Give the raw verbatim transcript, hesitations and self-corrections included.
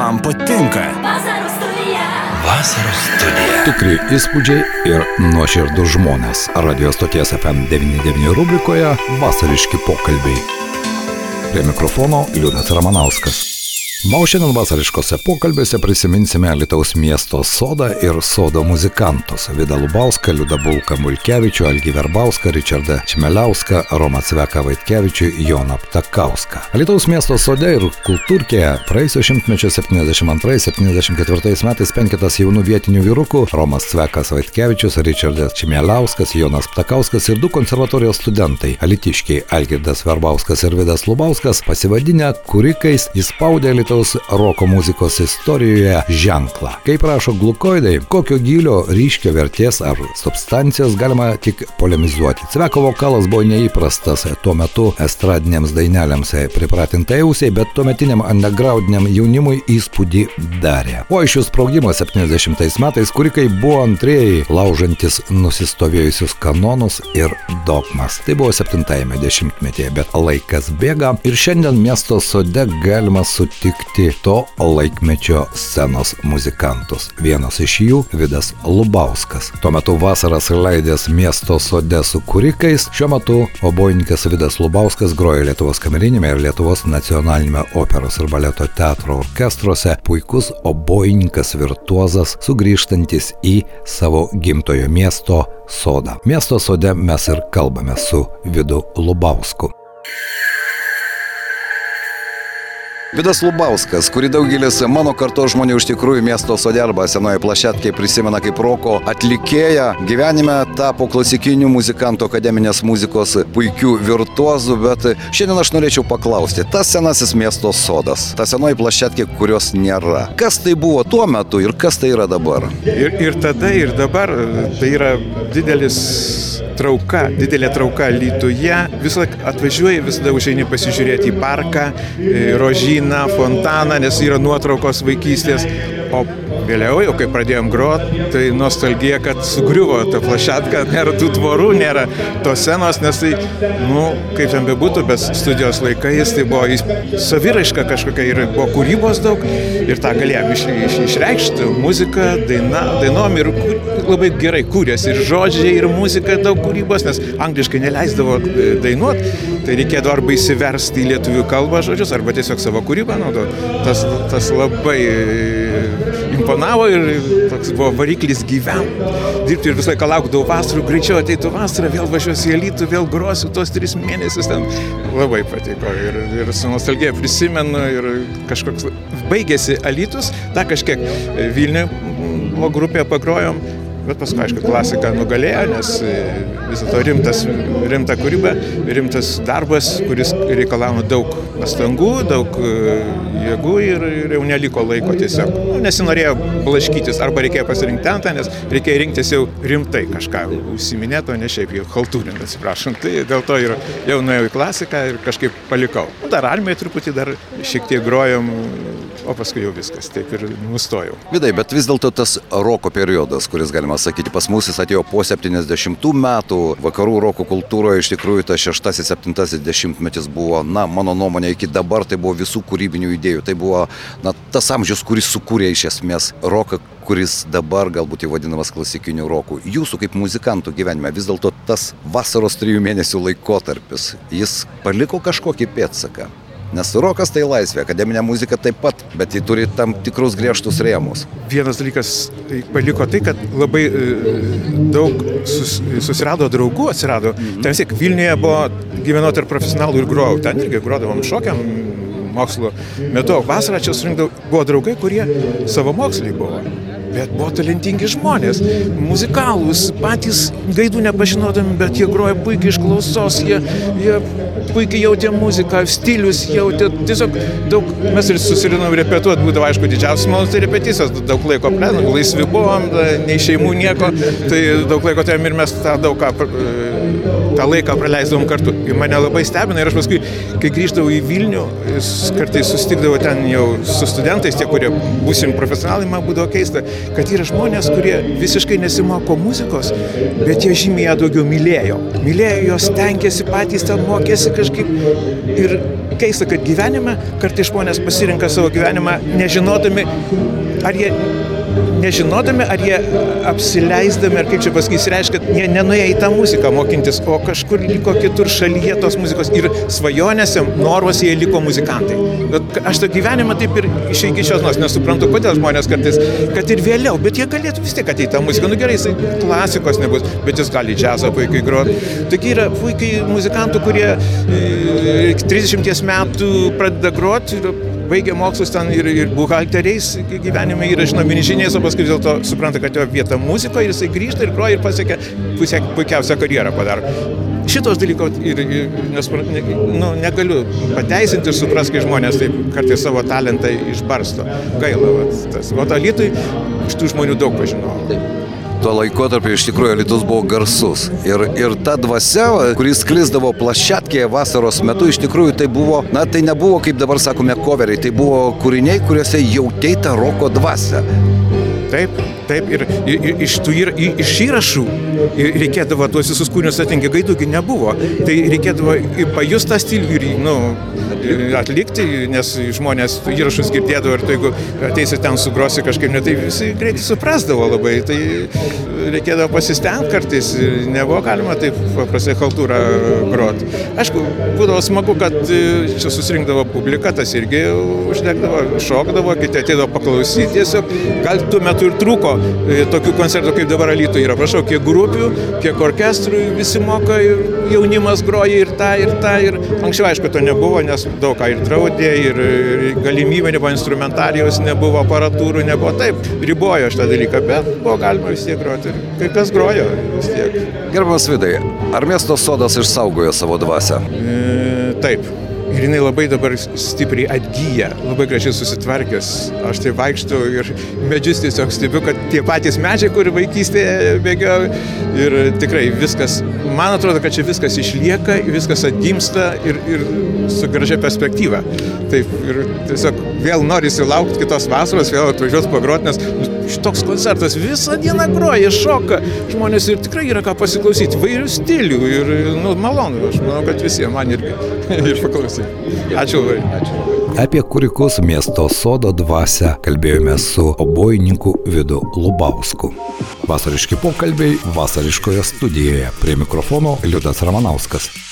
man patinka. Vasaros studija. Vasaros studija. Tikri įspūdžiai ir nuoširdūs žmonės. Radio stoties F M devyni devyni rubrikoje vasariški pokalbiai. Prie mikrofono Liudas Ramanauskas. O šiandien vasariškose pokalbėse prisiminsime Alytaus miesto sodą ir sodo muzikantus. Vidą Lubauską, Liudą Bulką Mulkevičių, Algį Verbauską, Ričardą Čmeliauską, Romą Cveką Vaitkevičių, Joną Ptakauską. Alytaus miesto sode ir kultūrkėje praėjusio šimtmečio septyniasdešimt antrais septyniasdešimt ketvirtais metais penketas jaunų vietinių vyrukų Romas Cvekas Vaitkevičius, Ričardas Čmeliauskas, Jonas Ptakauskas ir du konservatorijos studentai alytiškiai Algirdas Verbauskas ir Vidas Lubauskas pasivadinę kurikais įspaudė Alytaus roko muzikos istorijoje ženklą. Kaip rašo glukoidai, kokio gylio, ryškio vertės ar substancijos galima tik polemizuoti. Cveko vokalas buvo neįprastas tuo metu estradinėms dainelėms pripratintai ausiai, bet tuometiniam undergroundiniam jaunimui įspūdį darė. O iš jų sprogimo septyniasdešimtais metais kurikai buvo antrieji, laužantis nusistovėjusius kanonus ir dogmas. Tai buvo septintajame dešimtmetyje, bet laikas bėga ir šiandien miesto sode galima sutikti to laikmečio scenos muzikantus. Vienas iš jų Vidas Lubauskas. Tuo metu vasaras leidęs miesto sode su kurikais, šiuo metu obojininkas Vidas Lubauskas groja Lietuvos kamerinėme ir Lietuvos nacionalinėme operos ir baleto teatro orkestruose, puikus obojininkas virtuozas, sugrįžtantis į savo gimtojo miesto sodą. Miesto sode mes ir kalbame su Vidu Lubausku. Vidas Lubauskas, kurį daugelis mano kartos žmonių iš tikrųjų miesto sode arba senoje plašetkėje prisimena kaip roko atlikėją, gyvenime tapo klasikinių muzikantų akademinės muzikos puikių virtuozų, bet šiandien aš norėčiau paklausti, tas senasis miesto sodas, ta senoji plašetkė, kurios nėra. Kas tai buvo tuo metu ir kas tai yra dabar? Ir, ir tada, ir dabar tai yra didelis trauka, didelė trauka Alytuje. Visą atvažiuoji, visada užeini pasižiūrėti į parką, rožyną, fontaną, nes yra nuotraukos vaikystės. O vėliau, jau kai pradėjom grot, tai nostalgija, kad sugriuvo ta plašetka, nėra tų tvorų, nėra tos scenos, nes tai, nu, kaip ten bebūtų, bet studijos laikais tai buvo saviraiška kažkokia ir buvo kūrybos daug ir tą galėjom iš, iš, išreikšti, muzika, daina, dainom ir labai gerai kūrėsi ir žodžiai, ir muzika, daug kūrybos, nes angliškai neleisdavo dainuoti, tai reikėdavo arba įsiversti į lietuvių kalbą žodžius, arba tiesiog savo kūrybą naudoti. Tas, tas labai imponavo ir toks buvo variklis gyventi, dirbti ir visą laiką laukdavau vasarų, greičiau ateitų vasarą, vėl važiuosiu į Alytų, vėl grosiu tos tris mėnesius ten. Labai patiko ir, ir su nostalgija prisimenu ir kažkoks baigėsi Alytus, tą kažkiek Vilniuje grupėje pagrojom. Bet paskui, aišku, klasika nugalėjo, nes vis dėlto rimtas, rimta kūryba, rimtas darbas, kuris reikalavo daug pastangų, daug jėgų ir, ir jau neliko laiko tiesiog. Nu, nesinorėjo blaškytis, arba reikėjo pasirinkti tentą, nes reikėjo rinktis jau rimtai kažką užsiminėti, o ne šiaip jau haltūrinti, atsiprašant. Tai dėl to ir jau nuėjau į klasiką ir kažkaip palikau. Dar armijoje truputį dar šiek tiek grojom, o paskui jau viskas, taip ir nustojau. Vidai, bet vis dėlto tas roko periodas, kuris galima sakyti, pas mus jis atėjo po septyniasdešimtų metų, vakarų roko kultūroje iš tikrųjų tas šeštasis, septintasis dešimtmetis buvo, na, mano nuomonė, iki dabar tai buvo visų kūrybinių idėjų, tai buvo, na, tas amžius, kuris sukūrė iš esmės roką, kuris dabar galbūt jau vadinamas klasikiniu roku. Jūsų kaip muzikantų gyvenime vis dėlto tas vasaros trijų mėnesių laikotarpis, jis paliko kažkokį pėdsaką. Nes rokas tai laisvė, akademinė muzika taip pat, bet ji turi tam tikrus griežtus rėmus. Vienas dalykas paliko tai, kad labai daug sus, susirado draugų, atsirado. Ten vis tiek Vilniuje buvo, gyvenau tarp profesionalų ir grojau. Ten irgi grodavom šokiam mokslo metu. Vasarą čia surinkdavau, buvo draugai, kurie savo moksliai buvo. Bet buvo talentingi žmonės, muzikalūs, patys gaidų nepažinodami, bet jie groja puikiai iš klausos, jie, jie puikiai jautė muziką, stilius jautė, tiesiog daug, mes ir susirinom repetuoti, būdavo aišku didžiausias malonus tai repeticijos, daug laiko praleidom, laisvi buvom, nei šeimų nieko, tai daug laiko turėjom ir mes tą daug ką tą laiką praleisdavom kartu. Ir mane labai stebina ir aš paskui, kai grįždavau į Vilnių, kartais susitikdavau ten jau su studentais, tie, kurie būsim profesionalai, man būdavo keista, kad yra žmonės, kurie visiškai nesimoko muzikos, bet jie žymiai ją daugiau mylėjo. Mylėjo, jos tenkėsi patys, ten mokėsi kažkaip. Ir keista, kad gyvenime kartais žmonės pasirinka savo gyvenimą nežinodami, ar jie nežinodami, ar jie apsileisdami, ar kaip čia pasakysi, reiškia, kad jie nenuėjo į tą muziką mokintis, o kažkur liko kitur šalyje tos muzikos ir svajonėse, noruose jie liko muzikantai. Bet aš tą gyvenimą taip ir iš iki šios nors nesuprantu, kodėl žmonės kartais, kad ir vėliau, bet jie galėtų vis tiek ateiti tą muziką. Nu gerai, jisai klasikos nebus, bet jis gali džiazą puikiai groti. Taigi yra puikiai muzikantų, kurie e, trisdešimties metų pradeda groti ir baigia mokslus ten ir, ir buhalteriais gyvenime yra žinomi inžinieriais, o paskui dėl to supranta, kad jo vieta muzikoje ir jisai grįžta ir groja ir pasiekia puikiausią karjerą padaro. Šitos dalyko ir, ir nes, ne, nu, negaliu pateisinti ir supras, kai žmonės taip kartais savo talentą išbarsto. Gaila, vat, tas. O Alytui šitų žmonių daug pažinojau. Tuo laikotarpiu iš tikrųjų Alytus buvo garsus. Ir, ir ta dvasia, kuris sklisdavo plašatkėje vasaros metu, iš tikrųjų tai buvo, na tai nebuvo, kaip dabar sakome, coveriai, tai buvo kūriniai, kuriuose jautei tą roko dvasią. Taip, taip, ir, ir iš tų ir, iš įrašų reikėdavo tuos visus kūrinius atingi, gaidųgi nebuvo. Tai reikėdavo ir pajusti tą stilių ir, nu, atlikti, nes žmonės įrašus girdėdavo ir tai, jeigu ateisi ten sugrosi kažkaip, ne, tai visi greitai suprasdavo labai. Tai reikėdavo pasistengti kartais, nebuvo galima taip paprastai chaltūrą groti. Aišku, būdavo smagu, kad čia susirinkdavo publika, tas irgi uždegdavo, šokdavo, kiti ateidavo paklausyti tiesiog. Gal tuo metu ir trūko tokių koncertų, kaip dabar Alytuje yra. Prašau, kiek grupių, kiek orkestrų, visi moka, jaunimas groja ir tą, ir tą. Ir anksčiau, aišku, to nebuvo, nes daug ką ir draudė, ir galimybė nebuvo, instrumentarijos nebuvo, aparatūrų nebuvo. Taip, ribojo šitą dalyką, bet buvo galima vis tiek groti. Kai kas grojo vis tiek. Gerbiamas Vidai, ar miesto sodas išsaugojo savo dvasią? E, taip. Ir jinai labai dabar stipriai atgyja, labai gražiai susitvarkęs. Aš tai vaikštau ir medžius tiesiog stebiu, kad tie patys medžiai, kur vaikystėje bėgiojo. Ir tikrai viskas, man atrodo, kad čia viskas išlieka, viskas atgimsta ir, ir su gražia perspektyva. Taip, ir tiesiog vėl norisi laukti kitos vasaros, vėl atvažiuoti pagroti, nes šitoks koncertas visą dieną groja, šoka žmonės ir tikrai yra ką pasiklausyti, vairių stilių ir nu, malonu, aš manau, kad visiems man irgi ir paklausyti. Ačiū labai. Ačiū. Apie Kurikus miesto sodo dvasią kalbėjome su obojininku Vidu Lubausku. Vasariški pokalbiai vasariškoje studijoje. Prie mikrofono Liudas Ramanauskas.